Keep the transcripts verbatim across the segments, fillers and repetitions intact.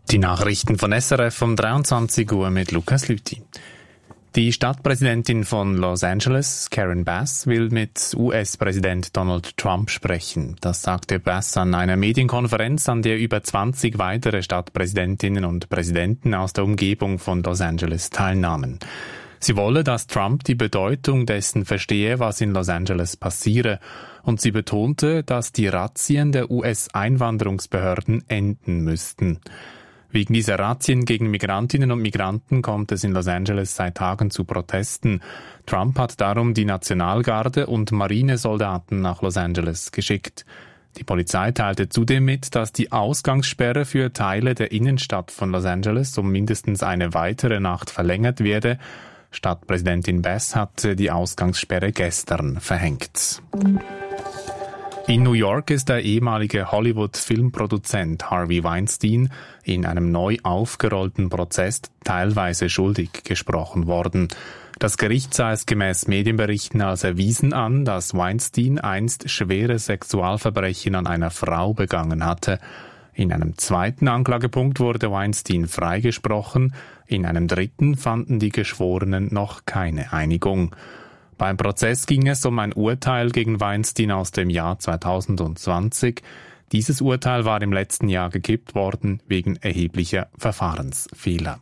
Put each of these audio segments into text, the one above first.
Die Nachrichten von S R F um dreiundzwanzig Uhr mit Lukas Lüthi. Die Stadtpräsidentin von Los Angeles, Karen Bass, will mit U S-Präsident Donald Trump sprechen. Das sagte Bass an einer Medienkonferenz, an der über zwanzig weitere Stadtpräsidentinnen und Präsidenten aus der Umgebung von Los Angeles teilnahmen. Sie wolle, dass Trump die Bedeutung dessen verstehe, was in Los Angeles passiere. Und sie betonte, dass die Razzien der U S-Einwanderungsbehörden enden müssten. Wegen dieser Razzien gegen Migrantinnen und Migranten kommt es in Los Angeles seit Tagen zu Protesten. Trump hat darum die Nationalgarde und Marinesoldaten nach Los Angeles geschickt. Die Polizei teilte zudem mit, dass die Ausgangssperre für Teile der Innenstadt von Los Angeles um mindestens eine weitere Nacht verlängert werde. Stadtpräsidentin Bass hat die Ausgangssperre gestern verhängt. In New York ist der ehemalige Hollywood-Filmproduzent Harvey Weinstein in einem neu aufgerollten Prozess teilweise schuldig gesprochen worden. Das Gericht sah es gemäß Medienberichten als erwiesen an, dass Weinstein einst schwere Sexualverbrechen an einer Frau begangen hatte. In einem zweiten Anklagepunkt wurde Weinstein freigesprochen, in einem dritten fanden die Geschworenen noch keine Einigung. Beim Prozess ging es um ein Urteil gegen Weinstein aus dem Jahr zweitausendzwanzig. Dieses Urteil war im letzten Jahr gekippt worden wegen erheblicher Verfahrensfehler.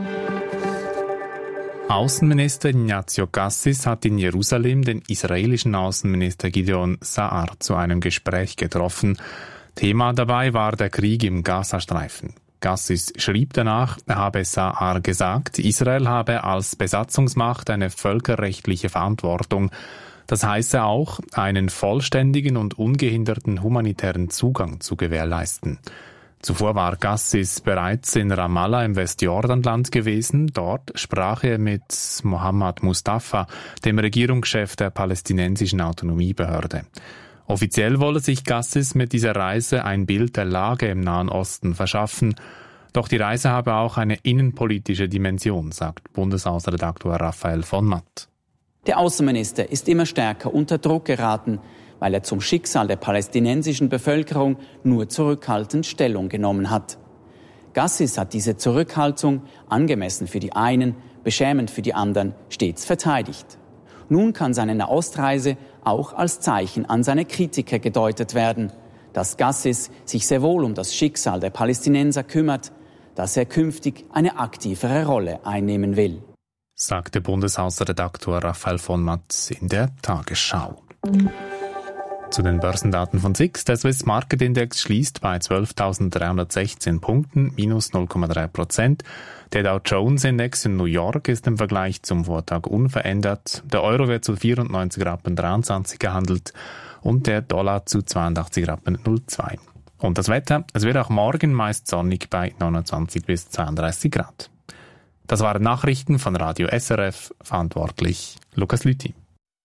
Außenminister Ignazio Cassis hat in Jerusalem den israelischen Außenminister Gideon Sa'ar zu einem Gespräch getroffen. Thema dabei war der Krieg im Gazastreifen. Cassis schrieb danach, er habe Sa'ar gesagt, Israel habe als Besatzungsmacht eine völkerrechtliche Verantwortung. Das heiße auch, einen vollständigen und ungehinderten humanitären Zugang zu gewährleisten. Zuvor war Cassis bereits in Ramallah im Westjordanland gewesen. Dort sprach er mit Mohammad Mustafa, dem Regierungschef der palästinensischen Autonomiebehörde. Offiziell wolle sich Cassis mit dieser Reise ein Bild der Lage im Nahen Osten verschaffen. Doch die Reise habe auch eine innenpolitische Dimension, sagt Bundesaußenredaktor Raphael von Matt. Der Außenminister ist immer stärker unter Druck geraten, weil er zum Schicksal der palästinensischen Bevölkerung nur zurückhaltend Stellung genommen hat. Cassis hat diese Zurückhaltung, angemessen für die einen, beschämend für die anderen, stets verteidigt. Nun kann seine Nahostreise auch als Zeichen an seine Kritiker gedeutet werden, dass Cassis sich sehr wohl um das Schicksal der Palästinenser kümmert, dass er künftig eine aktivere Rolle einnehmen will, sagte Bundesaußenredaktor Raphael von Matt in der Tagesschau. Zu den Börsendaten von S I X. Der Swiss Market Index schließt bei zwölftausenddreihundertsechzehn Punkten, minus null Komma drei Prozent. Der Dow Jones Index in New York ist im Vergleich zum Vortag unverändert. Der Euro wird zu vierundneunzig Rappen dreiundzwanzig gehandelt und der Dollar zu zweiundachtzig Rappen null zwei. Und das Wetter, es wird auch morgen meist sonnig bei neunundzwanzig bis zweiunddreißig Grad. Das waren Nachrichten von Radio S R F, verantwortlich Lukas Lüthi.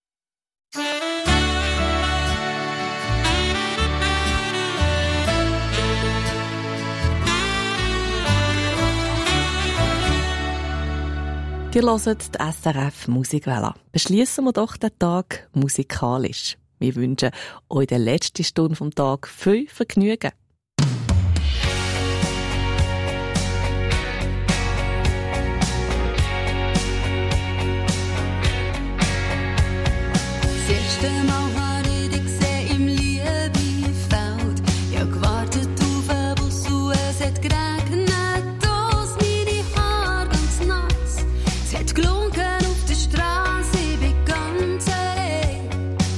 Ihr hört die S R F Musikwelle. Beschließen wir doch den Tag musikalisch. Wir wünschen euch in der letzten Stunde vom Tag viel Vergnügen. Das erste Mal habe ich dich gesehen im Liebefeld. Ich habe gewartet auf einen Bus und es hat geregnet. Aus meine Haare ganz nass. Es hat gelunken auf der Straße, ich bin ganz allein.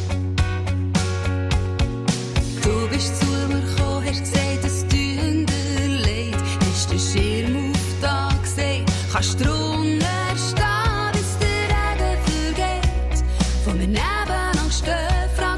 Du bist zu mir gekommen, hast gesagt, es tut dir leid. Hast den Schirm auf da gesehen, kannst drunter stehen, bis der Regen vergeht. Von mir nebenan stehen Frauen.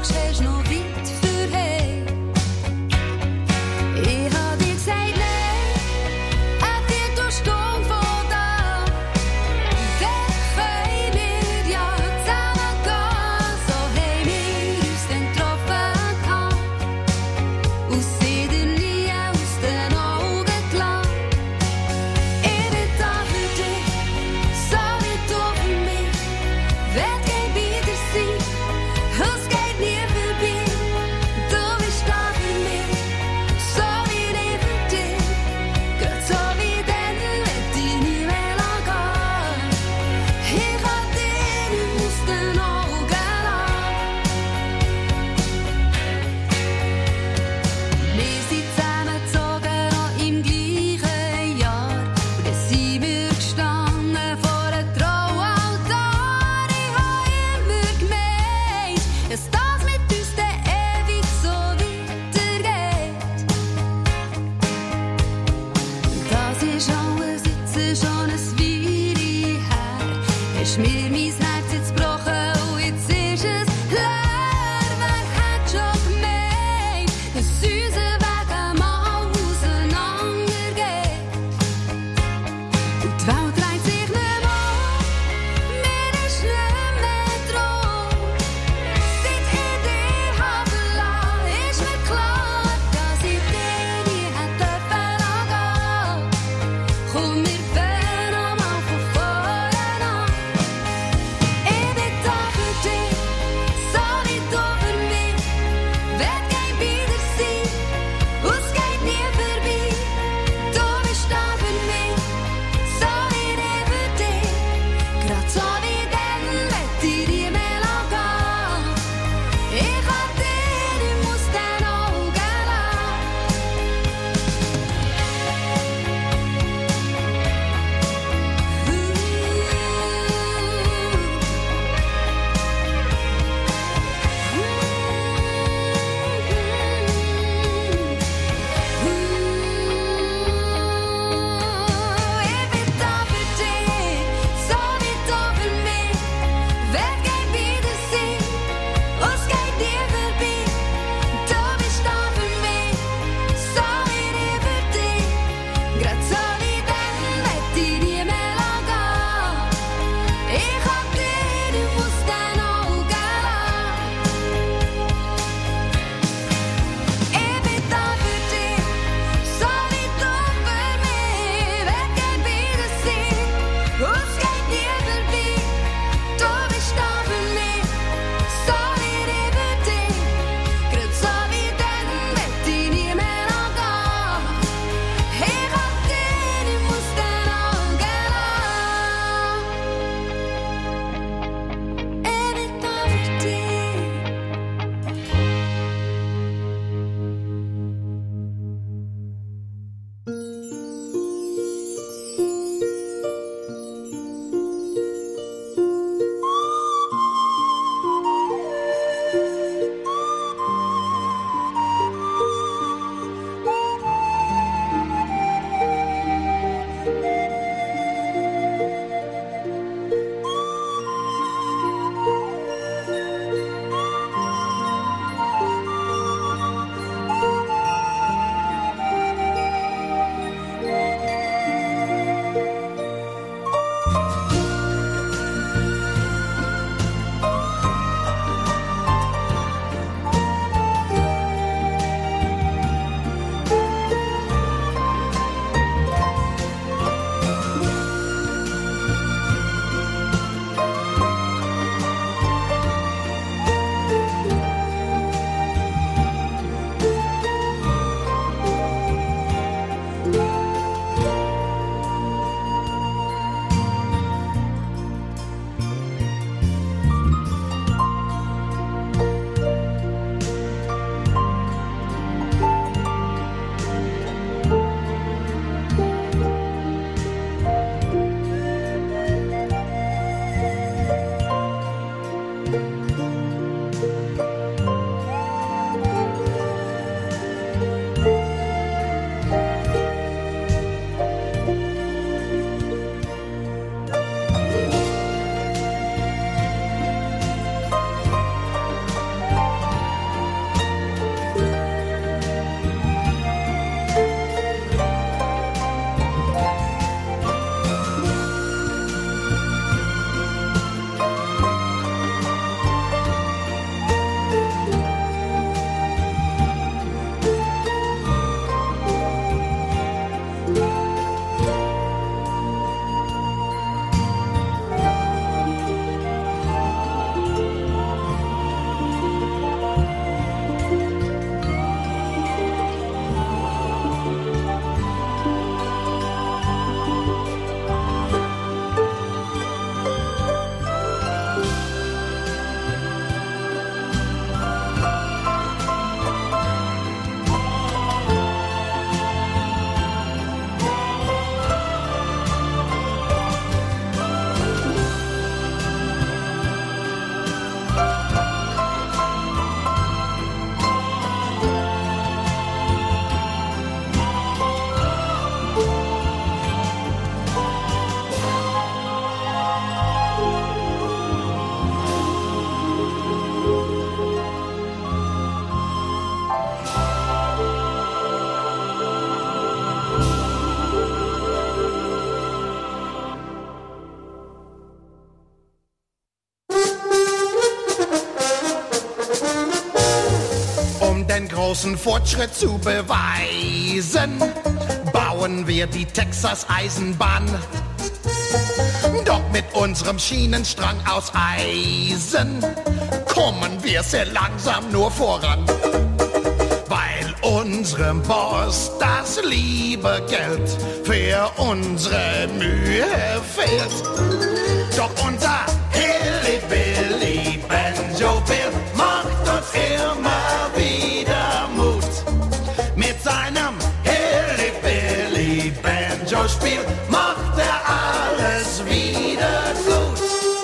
Um den großen Fortschritt zu beweisen, bauen wir die Texas-Eisenbahn. Doch mit unserem Schienenstrang aus Eisen kommen wir sehr langsam nur voran, weil unserem Boss das liebe Geld für unsere Mühe fehlt. Doch unser Hilly-Billy Banjo Bill macht uns immer wieder Mut. Mit seinem Hilly-Billy Banjo-Spiel macht er alles wieder gut.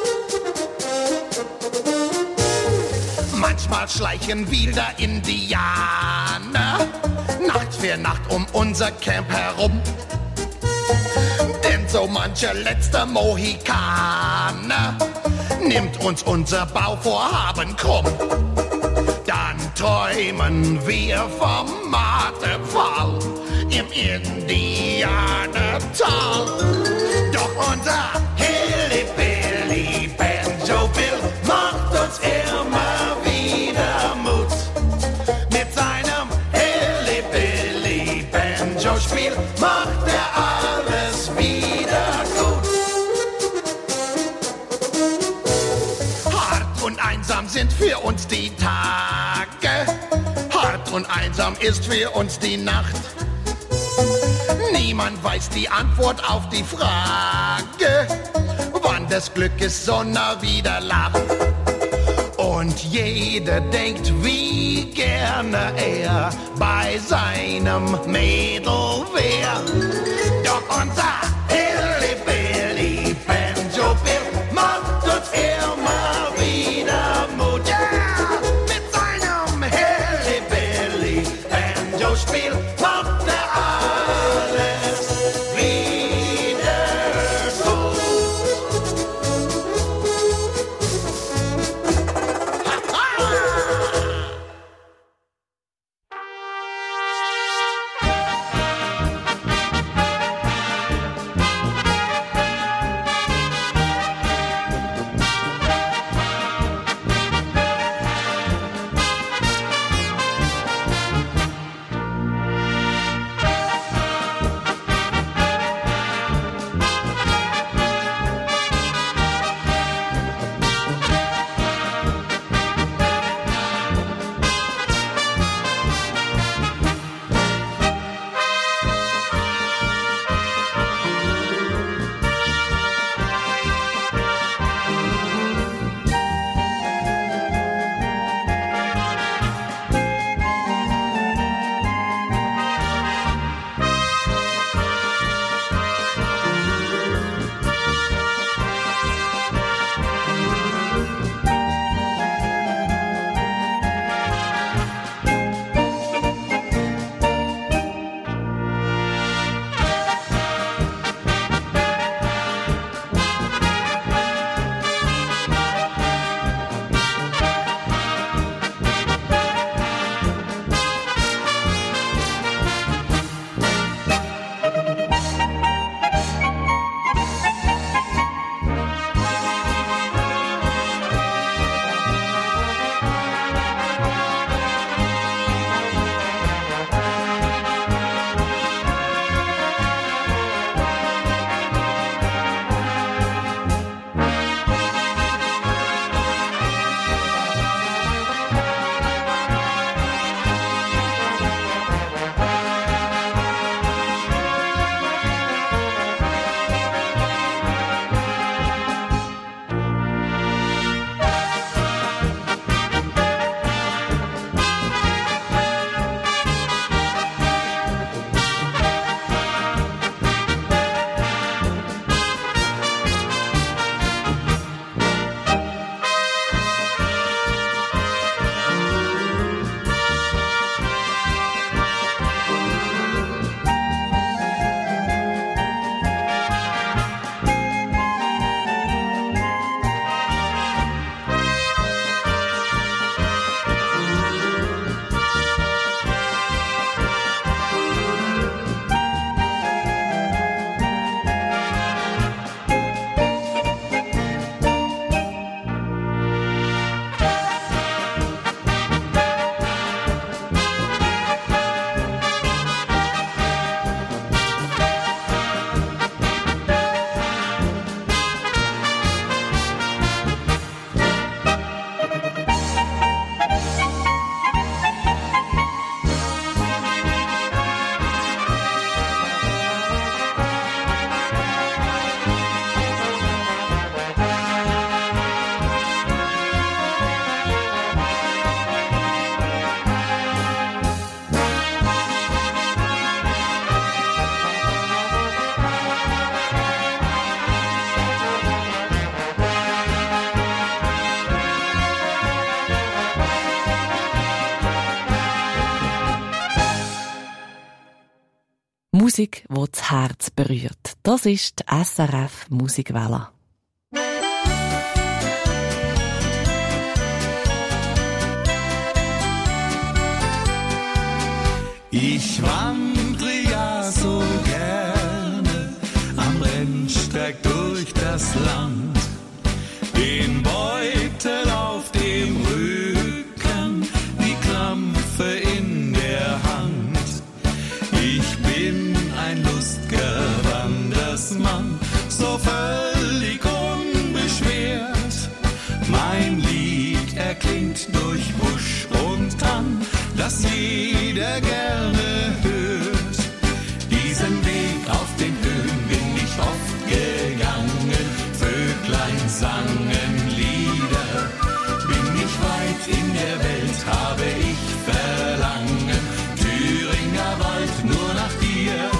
Manchmal schleichen wilde Indianer Nacht für Nacht um unser Camp herum. Denn so mancher letzter Mohikaner nimmt uns unser Bauvorhaben krumm. Dann träumen wir vom Marterpfahl im Indianertal. Doch unser Hilly-Billy Banjo Bill macht uns immer wieder Mut. Mit seinem Hilly-Billy Banjo-Spiel macht er alles wieder gut. Hart und einsam sind für uns die Tage, hart und einsam ist für uns die Nacht. Niemand weiß die Antwort auf die Frage, wann des Glückes Sonne wieder lacht. Und jeder denkt, wie gerne er bei seinem Mädel wär. Doch unser Hilly-Billy Banjo Bill macht uns immer wieder Mut. Yeah! Mit seinem Hilly-Billy Banjo-Spiel macht er alles wieder gut. Musik, die das Herz berührt. Das ist die S R F Musikwelle. Ich wandre ja so gerne am Rennsteig durch das Land, den Beutel auf dem Rücken, die Klampfe in der Hand. Ich bin ein lustiger Wandersmann, so völlig unbeschwert. Mein Lied erklingt durch Busch und Tann, das jeder gerne hört. Diesen Weg auf den Höhen bin ich oft gegangen, Vöglein sangen Lieder. Bin ich weit in der Welt, habe ich Verlangen, Thüringer Wald nur nach dir.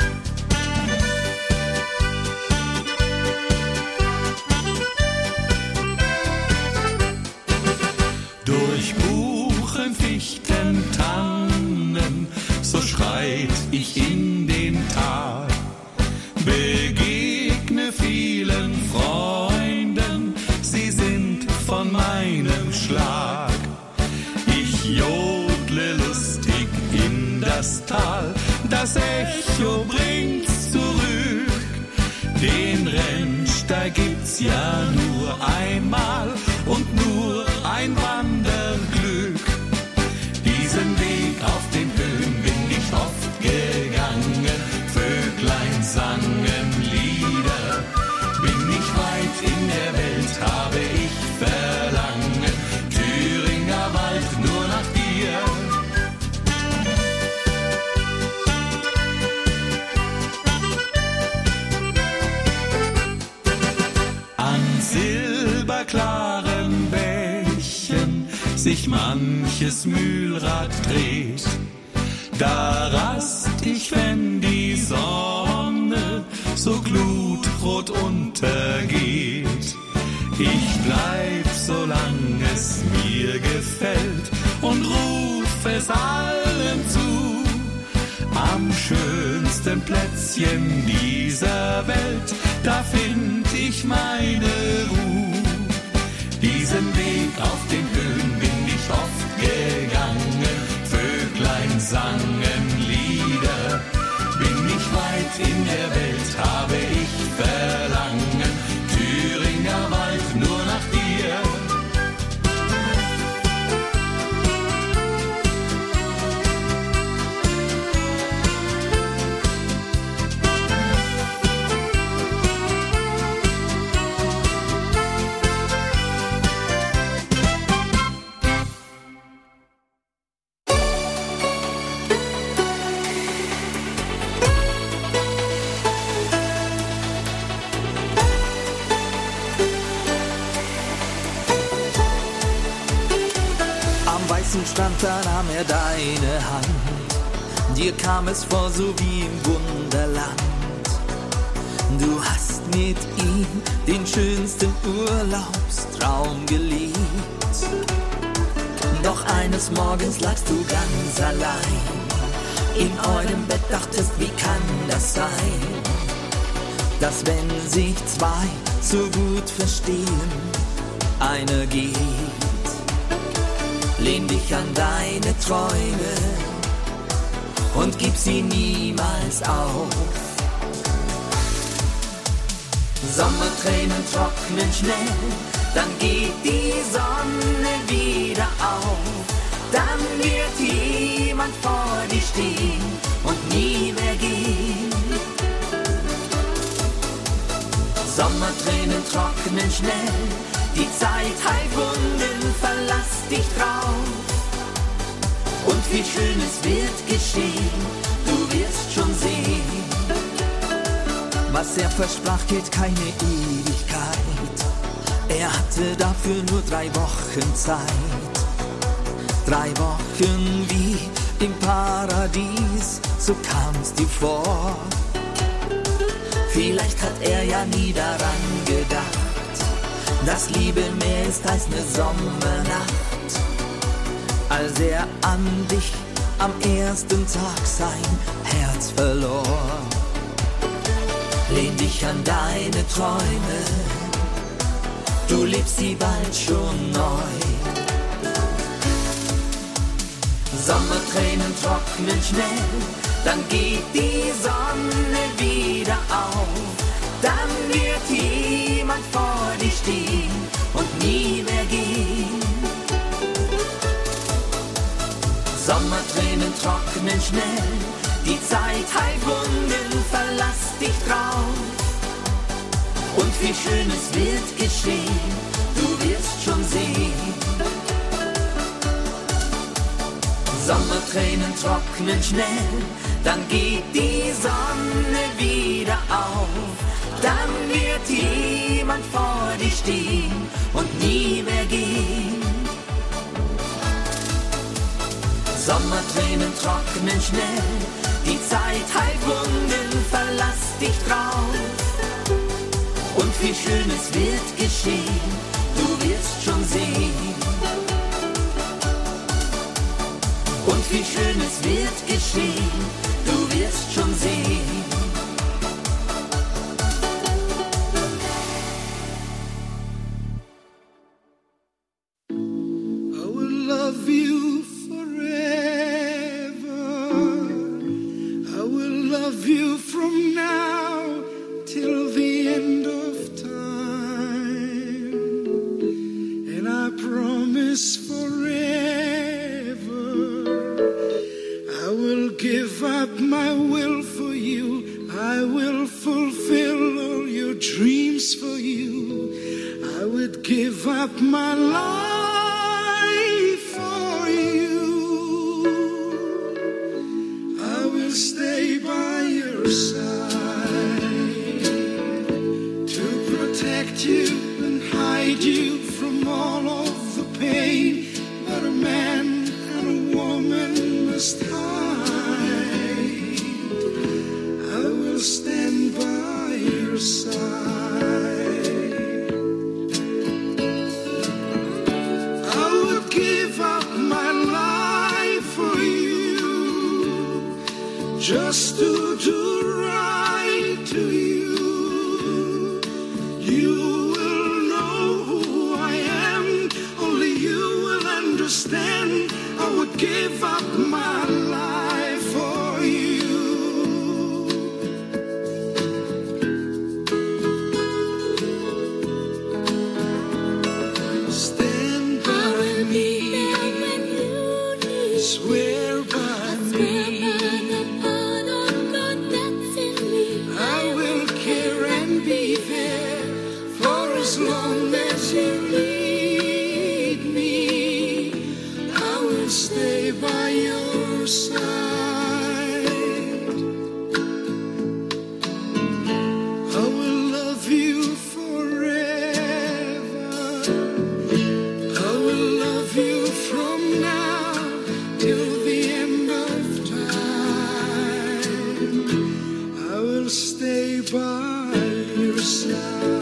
Durch Buchen, Fichten, Tannen, so schreit ich in den Tal. Begegne vielen Freunden, sie sind von meinem Schlag. Ich jodle lustig in das Tal, das Echo bringt's zurück. Den Rennsteig gibt's ja nur einmal und nur ein Wanderglück. Diesen Weg auf den Höhen bin ich oft gegangen, Vöglein sangen Lieder. Bin ich weit in der Welt, habe ich Verlangen, Thüringer Wald nur nach dir. An silberklaren Bächen sich manches Mühlrad dreht. Da rast ich, wenn die Sonne so glutrot untergeht. Ich bleib, solange es mir gefällt, und ruf es allen zu. Am schönsten Plätzchen dieser Welt, da find ich meine Ruhe. Diesen Weg auf den Höhen bin ich oft gegangen, Vöglein sangen Lieder. Bin ich weit in der Welt, habe ich Verlangen, Thüringer Wald nur nach dir. Stand, da nahm er deine Hand. Dir kam es vor, so wie im Wunderland. Du hast mit ihm den schönsten Urlaubstraum gelebt. Doch eines Morgens lagst du ganz allein in eurem Bett, dachtest, wie kann das sein, dass wenn sich zwei so gut verstehen, einer geht. Lehn dich an deine Träume und gib sie niemals auf. Sommertränen trocknen schnell, dann geht die Sonne wieder auf. Dann wird jemand vor dir stehen und nie mehr gehen. Sommertränen trocknen schnell, die Zeit heilt Wunden, verlass dich drauf. Und viel Schönes wird geschehen, du wirst schon sehen. Was er versprach, gilt keine Ewigkeit. Er hatte dafür nur drei Wochen Zeit. Drei Wochen wie im Paradies, so kam's dir vor. Vielleicht hat er ja nie daran gedacht, dass Liebe mehr ist als eine Sommernacht. Als er an dich am ersten Tag sein Herz verlor. Lehn dich an deine Träume, du liebst sie bald schon neu. Sommertränen trocknen schnell, dann geht die Sonne wieder auf. Dann wird jemand vor dir stehen und nie mehr gehen. Sommertränen trocknen schnell, die Zeit heilt Wunden, verlass dich drauf. Und viel Schönes wird geschehen, du wirst schon sehen. Sommertränen trocknen schnell, dann geht die Sonne wieder auf. Dann wird jemand vor dir stehen und nie mehr gehen. Sommertränen trocknen schnell, die Zeit heilt Wunden, verlass dich drauf. Und viel Schönes wird geschehen, du wirst schon sehen. Und viel Schönes wird geschehen, du wirst schon sehen. I will love you forever. I will love you from now till the end of time. And I promise forever I will give up my will for you. I will fulfill all your dreams for you. I would give up my life for you. I will stay by your side to protect you and hide you from all of the pain that a man and a woman must hide. I will stand by your side. I would give up my life for you, just to do right to you. You will know who I am, only you will understand. I would give up my life for you. Stand by me, swear by me. I will care and be there for as long as you need me. I will stay by your side. I will love you forever. I will love you from now till the end of time. I will stay by your side.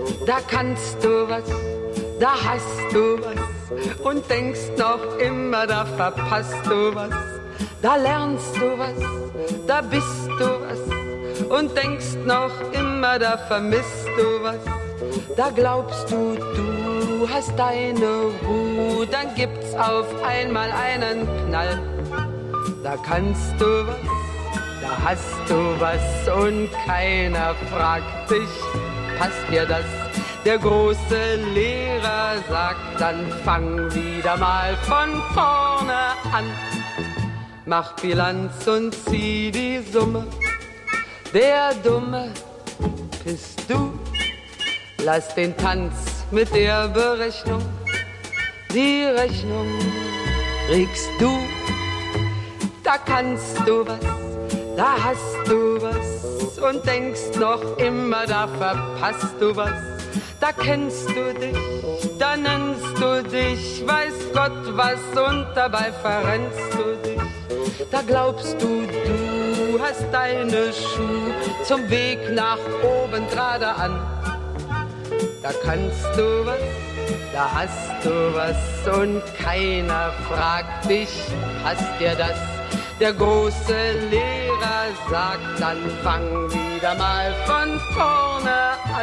da kannst du was, da hast du was und denkst noch immer, da verpasst du was. Da lernst du was, da bist du was und denkst noch immer, da vermisst du was. Da glaubst du, du hast deine Ruhe, dann gibt's auf einmal einen Knall. Da kannst du was, da hast du was und keiner fragt dich, passt dir das? Der große Lehrer sagt, dann fang wieder mal von vorne an. Mach Bilanz und zieh die Summe, der Dumme bist du. Lass den Tanz mit der Berechnung, die Rechnung kriegst du. Da kannst du was, da hast du was und denkst noch immer, da verpasst du was. Da kennst du dich, da nennst du dich, weiß Gott was und dabei verrennst du dich. Da glaubst du, du hast deine Schuhe zum Weg nach oben gerade an. Da kannst du was, da hast du was und keiner fragt dich, passt dir das? Der große Lehrer sagt, dann fang wieder mal von vorne an.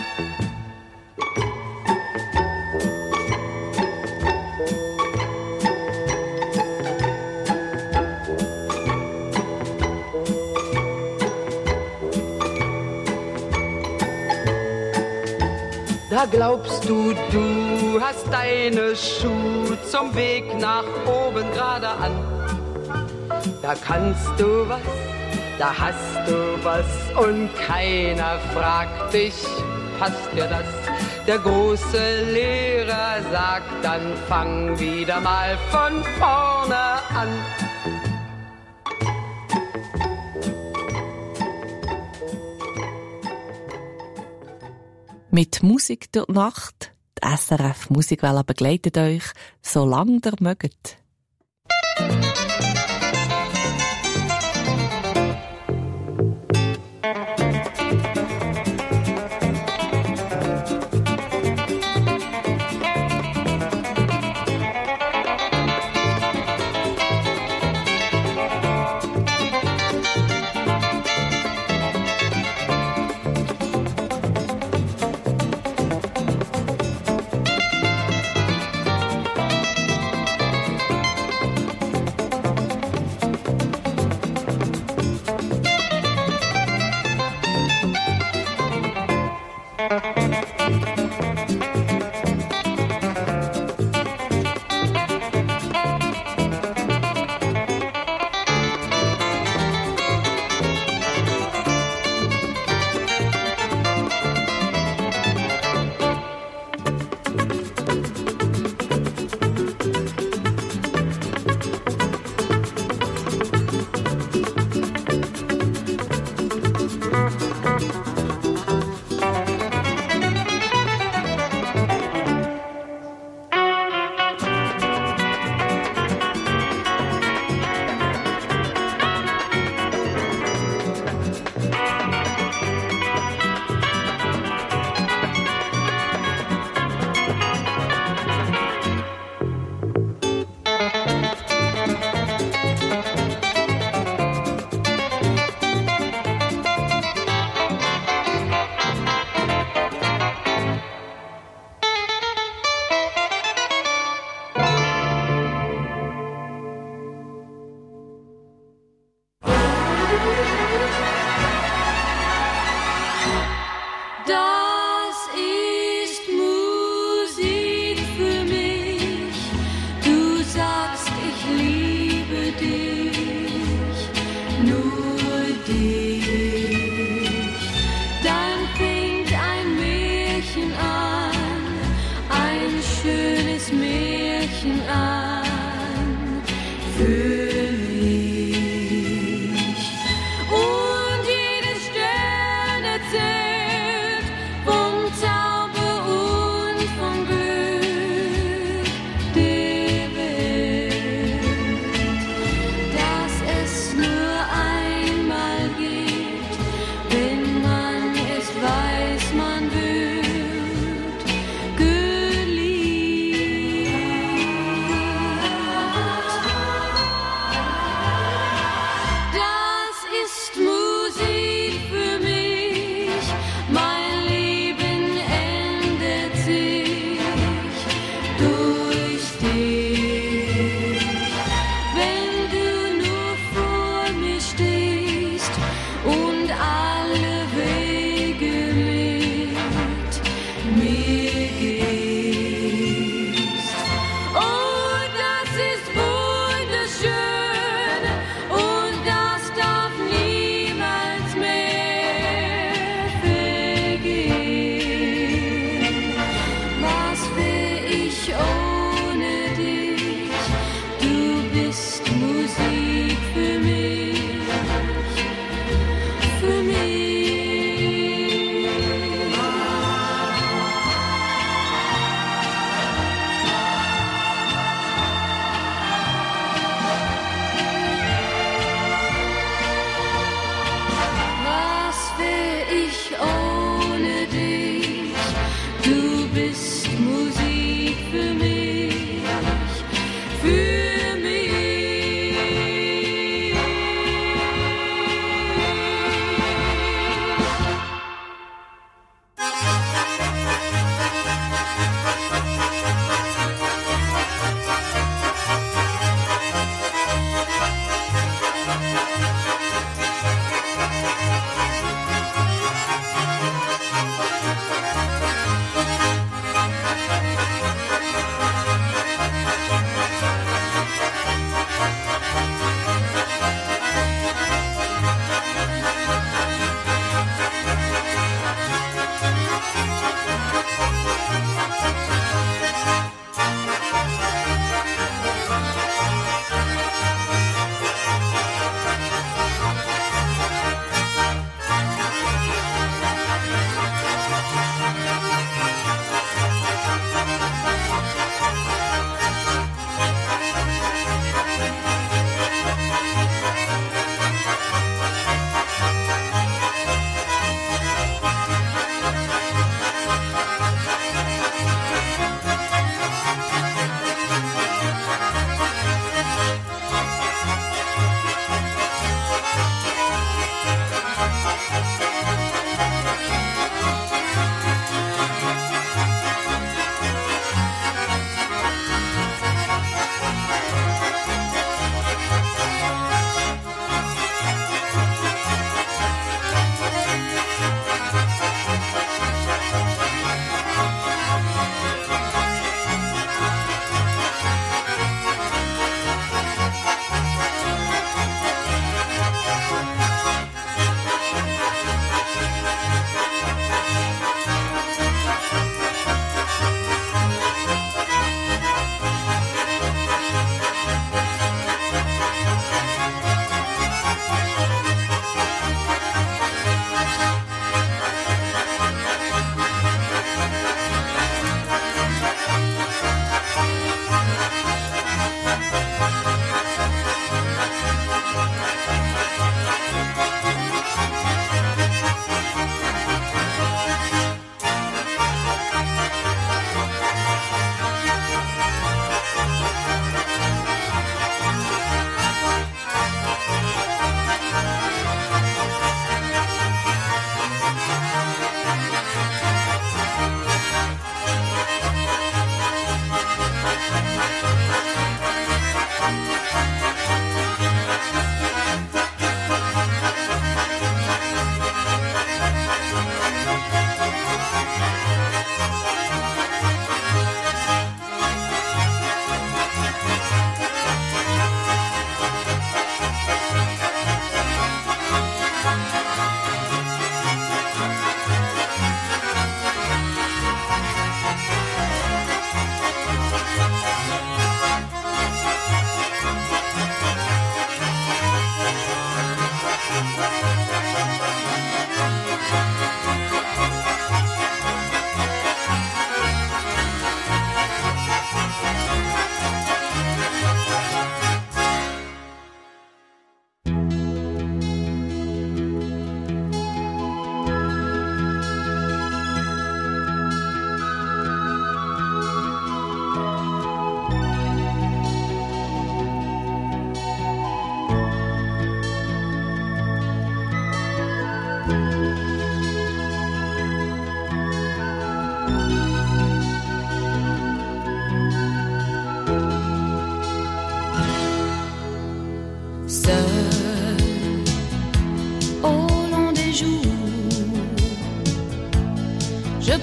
Da glaubst du, du hast deine Schuhe zum Weg nach oben gerade an. Da kannst du was, da hast du was und keiner fragt dich, passt dir das? Der große Lehrer sagt, dann fang wieder mal von vorne an. Mit Musik durch die Nacht. Die S R F Musikwelle begleitet euch, solange ihr mögt. Wenn man es weiß, man will.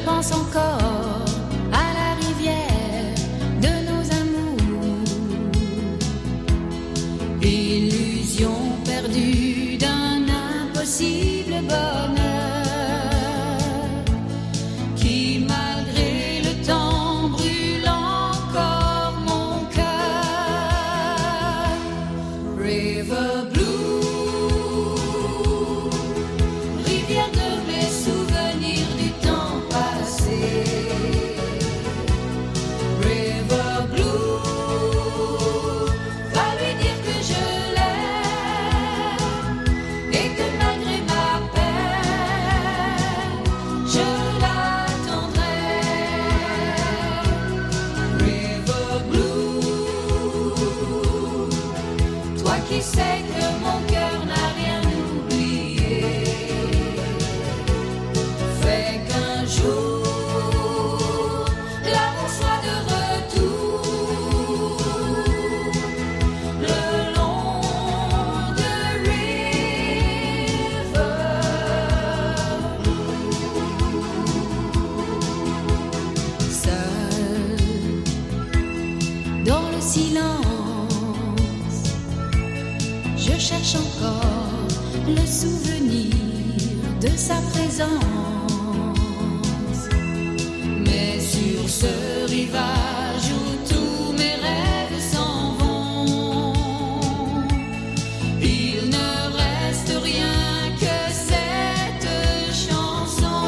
pense encore à la rivière de nos amours, illusion perdue d'un impossible bonheur qui, malgré le temps, brûle encore mon cœur. River Blue, rivière de mes souvenirs du temps passé. River Blue, va lui dire que je l'aime et que malgré ma peine, je l'attendrai. River Blue, toi qui sais que mon cœur n'a rien oublié, fais qu'un jour l'amour soit de retour le long de River Blue. Seul dans le silence, je cherche encore le souvenir de sa présence. Mais sur ce rivage où tous mes rêves s'en vont, il ne reste rien que cette chanson.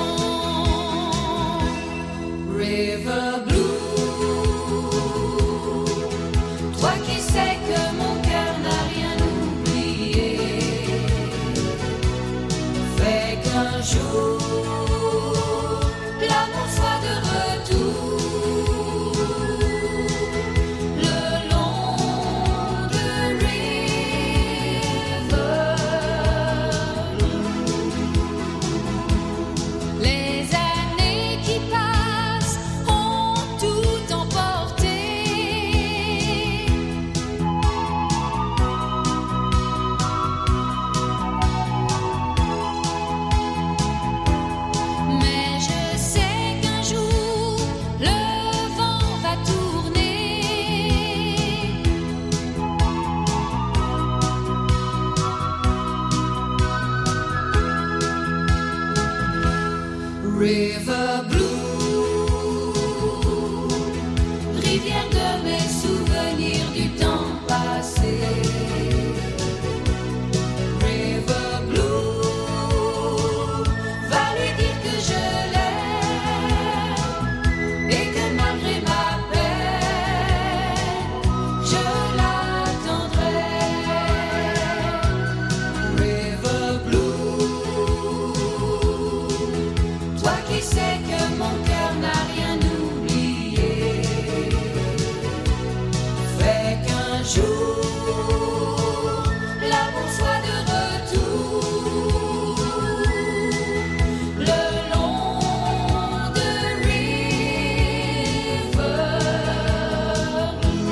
River Blue, toi qui sais que mon cœur n'a rien oublié, fais qu'un jour l'amour soit de retour le long de River Blue. Les années qui passent ont tout emporté. Mais je sais qu'un jour le vent va tourner. River Blue, rivière de mes souvenirs du temps passé. River Blue, va lui dire que je l'aime et que malgré ma peine, je l'attendrai. River Blue, toi qui sais que mon cœur n'a rien oublié, fais qu'un jour l'amour soit de retour le long de River Blue.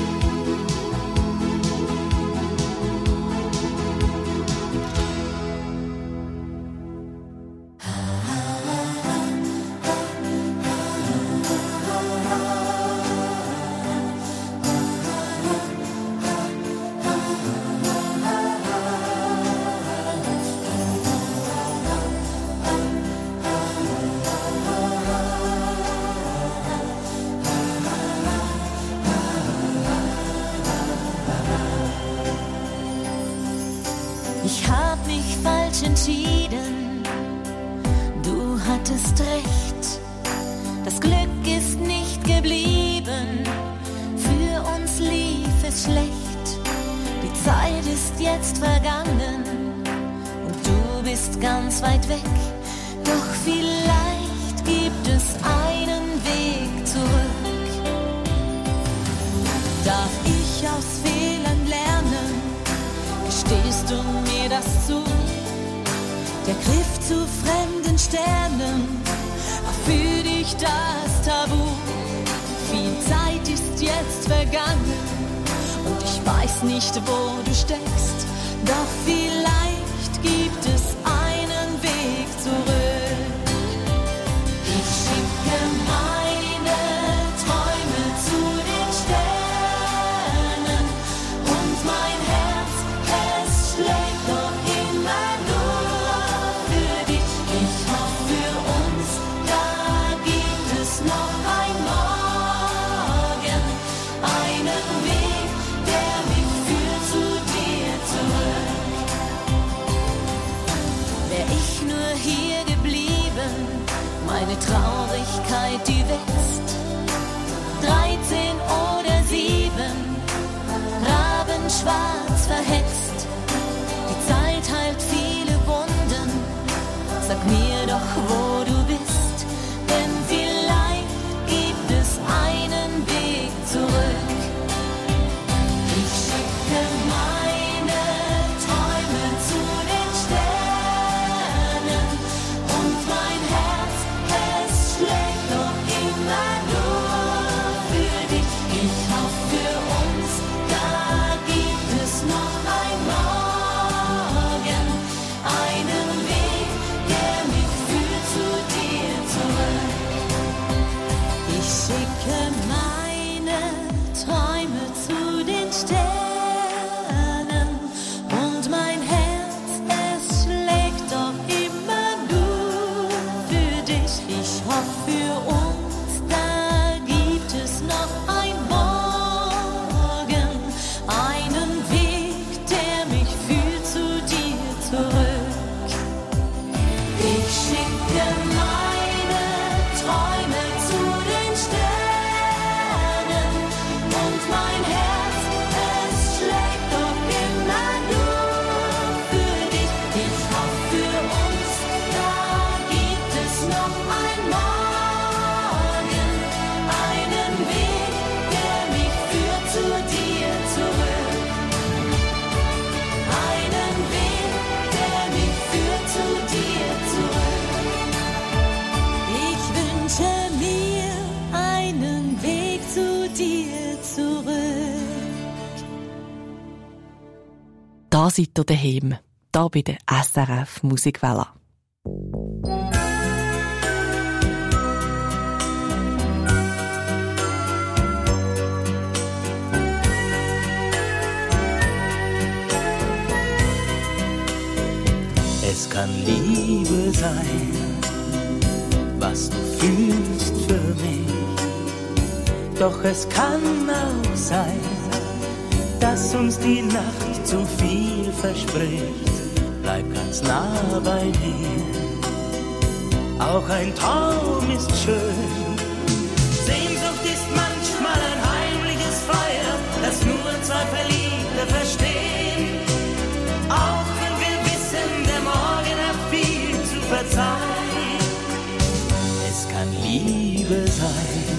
Ich hab mich falsch entschieden, du hattest recht. Das Glück ist nicht geblieben, für uns lief es schlecht. Die Zeit ist jetzt vergangen und du bist ganz weit weg. Doch vielleicht gibt es einen Weg zurück. Darf ich aus Fehlern lernen? Gestehst du mir das zu? Der Griff zu fremden Sternen war für dich das Tabu. Viel Zeit ist jetzt vergangen und ich weiß nicht, wo du steckst. Doch vielleicht gibt es einen Weg zurück. Ich die Traurigkeit, die wächst. Dreizehn oder sieben, rabenschwarz verhext. Die Zeit heilt viele Wunden, sag mir doch, wo du bist, denn vielleicht gibt es einen Weg zurück. Ich schicke meine Träume zu den Sternen und mein Herz, es schlägt noch immer nur für dich. Ich hoffe für uns, da gibt es noch ein Morgen, einen Weg, der mich führt zu dir zurück. Ich schicke meine Träume zu den Sternen und mein Herz, es schlägt doch immer nur für dich. Ich hoffe für uns, da gibt es noch ein Morgen, einen Weg, der mich führt zu dir zurück. Ich schicke meine Träume zu den Sternen und mein Herz, es schlägt doch immer nur für dich. Ich hoffe für uns, da gibt es noch ein Morgen, einen Weg, der mich führt zu dir zurück. Einen Weg, der mich führt zu dir zurück. Ich wünsche mir einen Weg zu dir zurück. Da seid ihr daheim, da bei der S R F Musikwelle. Es kann Liebe sein, was du fühlst für mich. Doch es kann auch sein, dass uns die Nacht zu viel verspricht. Bleib ganz nah bei mir, auch ein Traum ist schön. Sehnsucht ist manchmal ein heimliches Feuer, das nur zwei Verliebte verstehen. Auch wenn wir wissen, der Morgen hat viel zu verzeihen. Es kann Liebe sein.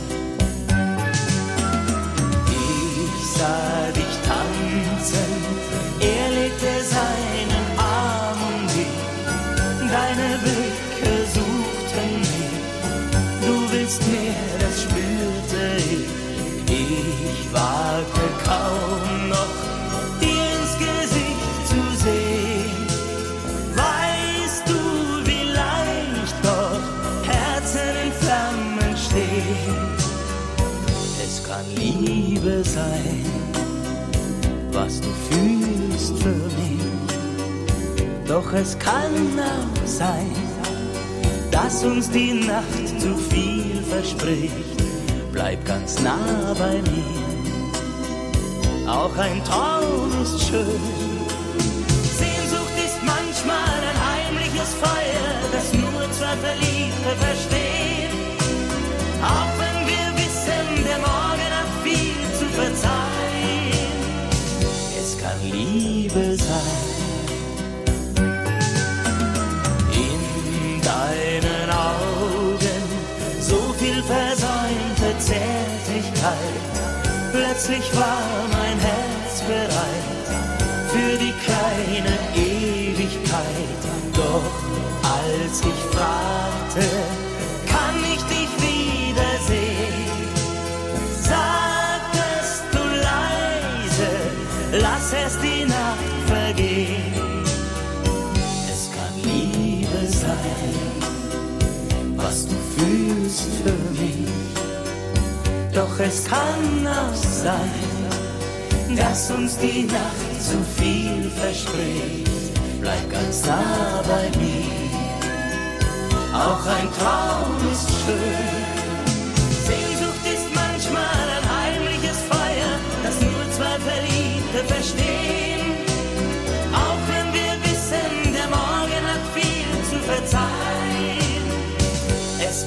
Ich sah dich tanzen, er legte seinen Arm um dich. Deine Blicke suchten mich, du willst mehr, das spürte ich. Ich wagte kaum noch, dir ins Gesicht zu sehen. Weißt du, wie leicht doch Herzen in Flammen stehen. Es kann Liebe sein, was du fühlst für mich. Doch es kann auch sein, dass uns die Nacht zu viel verspricht. Bleib ganz nah bei mir, auch ein Traum ist schön. Sehnsucht ist manchmal ein heimliches Feuer, das nur zwei Verliebte verstehen. Auch wenn wir wissen, der Morgen hat viel zu verzeihen. Es kann Liebe sein. In deinen Augen so viel versäumte Zärtlichkeit. Plötzlich war mein Herz bereit für die kleine Ewigkeit. Doch als ich fragte, kann ich dich wiedersehen, sagtest du leise, lass es die Nacht vergehen. Es kann Liebe sein, was du fühlst für mich. Doch es kann auch sein, dass uns die Nacht zu viel verspricht. Bleib ganz nah bei mir, auch ein Traum ist schön. Sehnsucht ist manchmal ein heimliches Feuer, das nur zwei Verliebte verstehen. Auch wenn wir wissen, der Morgen hat viel zu verzeihen. Es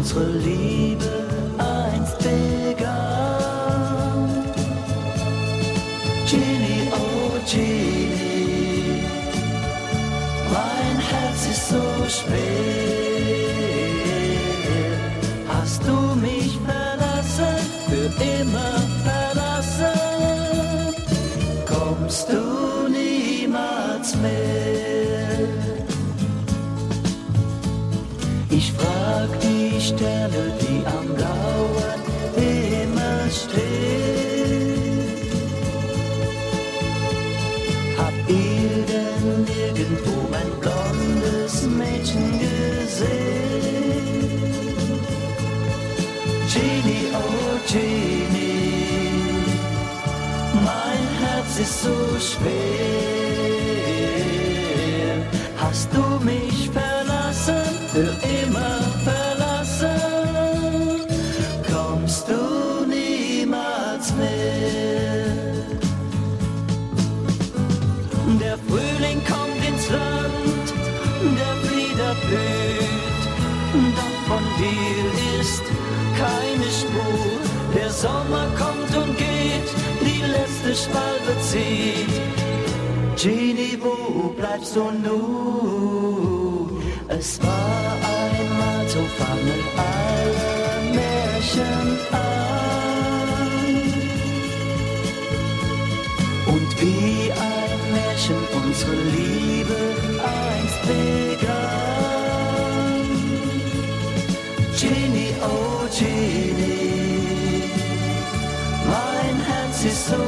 unsere Liebe einst begann. Genie, oh Genie, mein Herz ist so schwer. Hast du mich verlassen, für immer verlassen, kommst du niemals mehr. Ich frag die Sterne, die am blauen Himmel stehen. Hab ihr denn irgendwo mein blondes Mädchen gesehen? Genie, oh Genie, mein Herz ist so schwer. Hast du mich verlassen, für immer verlassen, kommst du niemals mehr. Der Frühling kommt ins Land, der Flieder blüht, doch von dir ist keine Spur. Der Sommer kommt und geht, die letzte Schwalbe zieht. Genie, wo bleibst du nun? Es war einmal, so fangen alle Märchen an. Und wie ein Märchen unsere Liebe einst begann. Genie, oh Genie, mein Herz ist so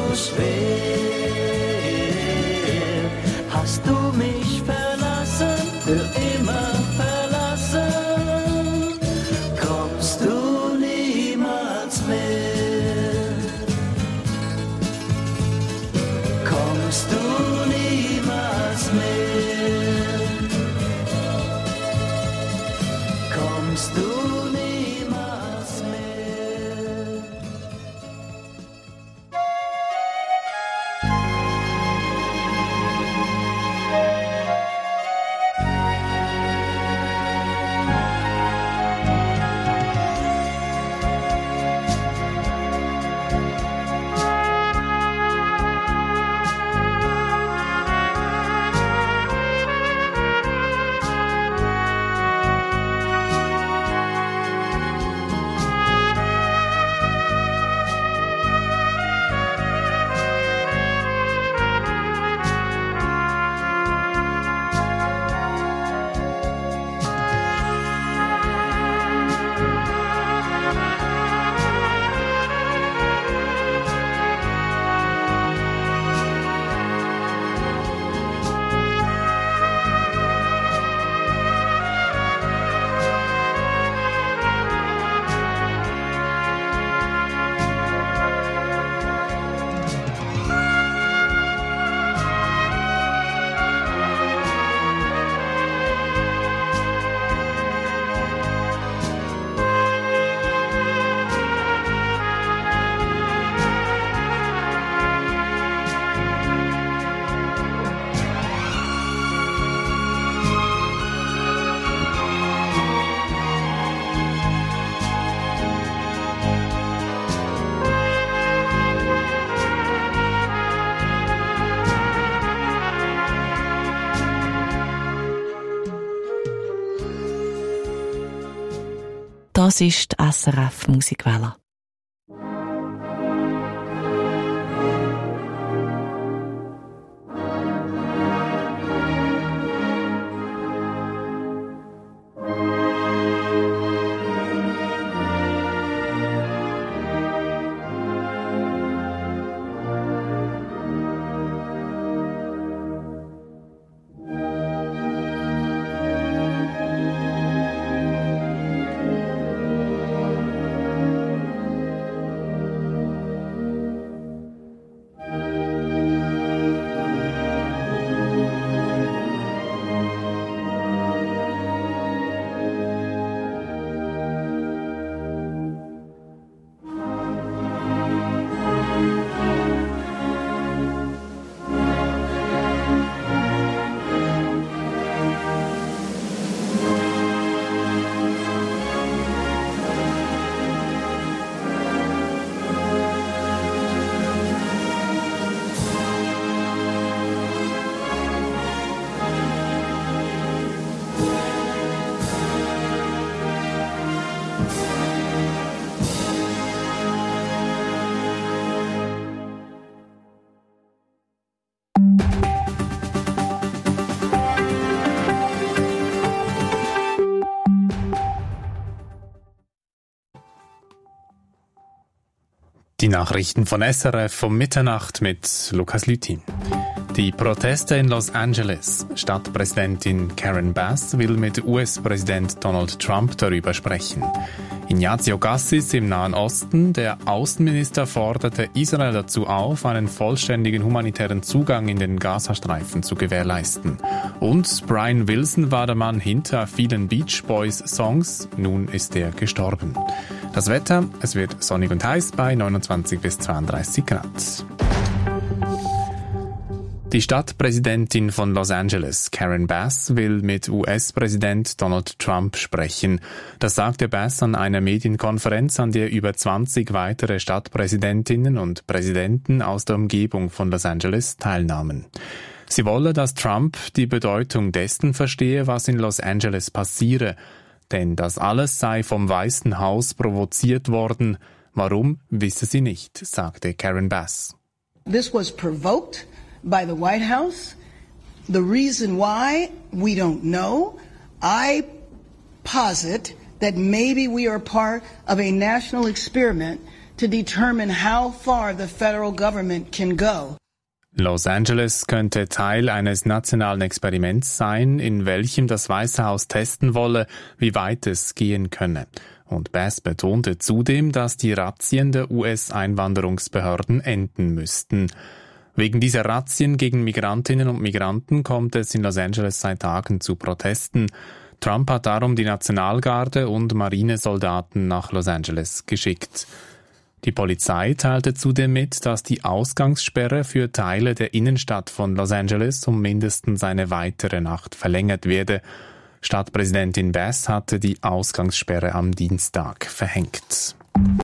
schwer. Hast du mich verlassen, für immer verlassen, kommst du niemals mehr. Kommst du niemals mehr. Kommst du niemals mehr. Das ist die S R F Musikwelle. Die Nachrichten von S R F um Mitternacht mit Lukas Lüthi. Die Proteste in Los Angeles. Stadtpräsidentin Karen Bass will mit U S-Präsident Donald Trump darüber sprechen. Ignazio Cassis im Nahen Osten. Der Außenminister forderte Israel dazu auf, einen vollständigen humanitären Zugang in den Gazastreifen zu gewährleisten. Und Brian Wilson war der Mann hinter vielen Beach Boys-Songs. Nun ist er gestorben. Das Wetter, es wird sonnig und heiß bei neunundzwanzig bis zweiunddreißig Grad. Die Stadtpräsidentin von Los Angeles, Karen Bass, will mit U S-Präsident Donald Trump sprechen. Das sagte Bass an einer Medienkonferenz, an der über zwanzig weitere Stadtpräsidentinnen und Präsidenten aus der Umgebung von Los Angeles teilnahmen. Sie wolle, dass Trump die Bedeutung dessen verstehe, was in Los Angeles passiere. Denn das alles sei vom Weißen Haus provoziert worden. Warum, wisse sie nicht, sagte Karen Bass. This was provoked by the White House. The reason why, we don't know. I posit that maybe we are part of a national experiment to determine how far the federal government can go. Los Angeles könnte Teil eines nationalen Experiments sein, in welchem das Weiße Haus testen wolle, wie weit es gehen könne. Und Bass betonte zudem, dass die Razzien der U S-Einwanderungsbehörden enden müssten. Wegen dieser Razzien gegen Migrantinnen und Migranten kommt es in Los Angeles seit Tagen zu Protesten. Trump hat darum die Nationalgarde und Marinesoldaten nach Los Angeles geschickt. Die Polizei teilte zudem mit, dass die Ausgangssperre für Teile der Innenstadt von Los Angeles um mindestens eine weitere Nacht verlängert werde. Stadtpräsidentin Bass hatte die Ausgangssperre am Dienstag verhängt.